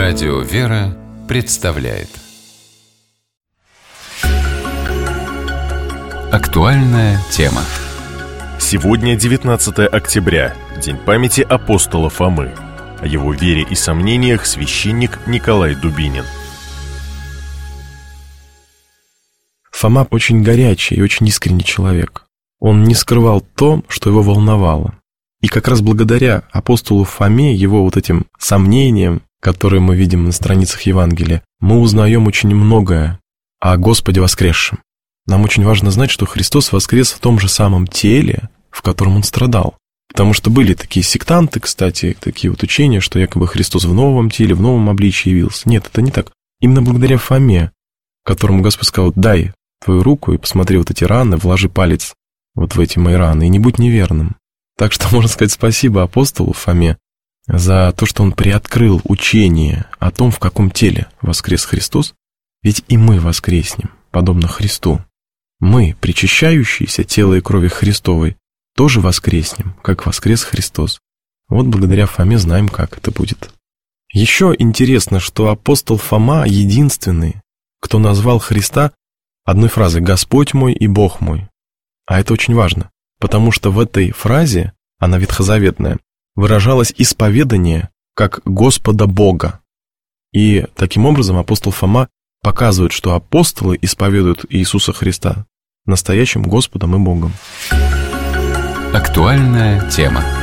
Радио «Вера» представляет актуальная тема. Сегодня 19 октября, День памяти апостола Фомы. О его вере и сомнениях священник Николай Дубинин. Фома очень горячий и очень искренний человек. Он не скрывал то, что его волновало. И как раз благодаря апостолу Фоме, его вот этим сомнениям, которые мы видим на страницах Евангелия, мы узнаем очень многое о Господе воскресшем. Нам очень важно знать, что Христос воскрес в том же самом теле, в котором Он страдал. Потому что были такие сектанты, кстати, такие вот учения, что якобы Христос в новом теле, в новом обличии явился. Нет, это не так. Именно благодаря Фоме, которому Господь сказал: дай твою руку и посмотри вот эти раны, вложи палец вот в эти мои раны, и не будь неверным. Так что можно сказать спасибо апостолу Фоме за то, что он приоткрыл учение о том, в каком теле воскрес Христос, ведь и мы воскреснем, подобно Христу. Мы, причащающиеся тела и крови Христовой, тоже воскреснем, как воскрес Христос. Вот благодаря Фоме знаем, как это будет. Еще интересно, что апостол Фома единственный, кто назвал Христа одной фразой «Господь мой и Бог мой». А это очень важно, потому что в этой фразе, она ветхозаветная, выражалось исповедание как Господа Бога. И таким образом апостол Фома показывает, что апостолы исповедуют Иисуса Христа настоящим Господом и Богом. Актуальная тема.